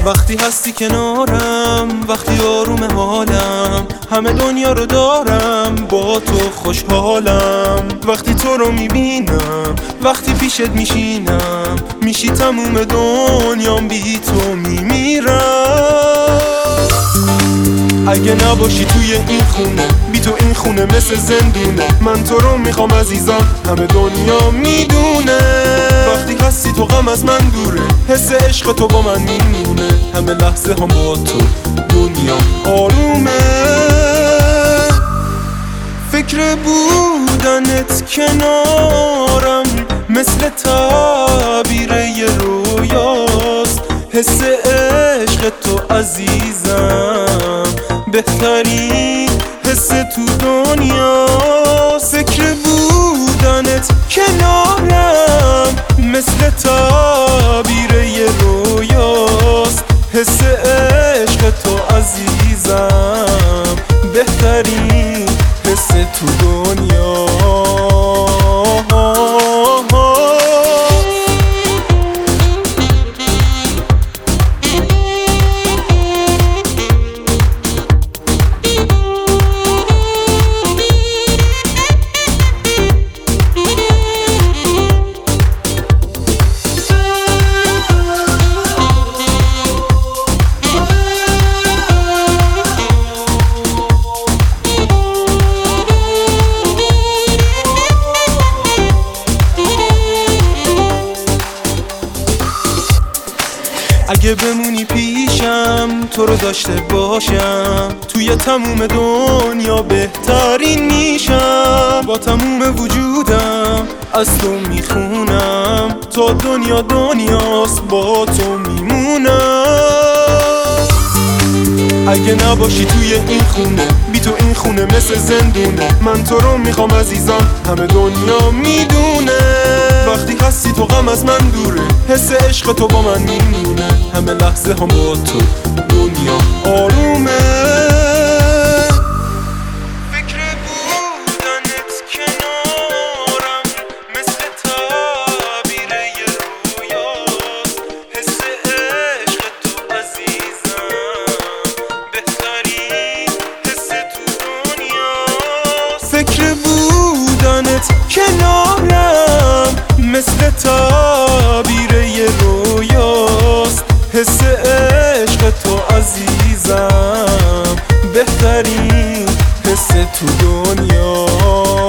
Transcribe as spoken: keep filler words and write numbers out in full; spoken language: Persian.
وقتی هستی کنارم، وقتی آروم حالم، همه دنیا رو دارم، با تو خوشحالم. وقتی تو رو میبینم، وقتی پیشت میشینم، میشی تموم دنیام، بی تو میمیرم. اگه نباشی توی این خونه، بی تو این خونه مثل زندونه. من تو رو میخوام عزیزم، همه دنیا میدونه. وقتی هستی تو غم از من دوره، حس عشق تو با من میمونه. همه لحظه هم با تو دنیا آرومه. فکر بودنت کنارم مثل تعبیر یه رویاست. حس عشق تو عزیزم بهترین حس تو دنیا. فکر بودنت کنارم مثل تعبیر یه رویاست. حس عشق تو عزیزم بهترین حس تو دنیا. اگه بمونی پیشم، تو رو داشته باشم، توی تموم دنیا بهترین میشم. با تموم وجودم از تو میخونم، تا دنیا دنیاست با تو میمونم. اگه نباشی توی این خونه، بی تو این خونه مثل زندونه. من تو رو میخوام عزیزم، همه دنیا میدونه. وقتی هستی تو غم از من دوره، حس عشق تو با من میمونه. همه لحظه هم با تو دنیا آرومه. فکر بودنت کنارم مثل تعبیر یه رویاست. حس عشق تو عزیزم بهترین حس تو دنیا. فکر بودنت کنارم مثل تعبیر یه رویاست. حس عشق تو عزیزم بهترین حس تو دنیا.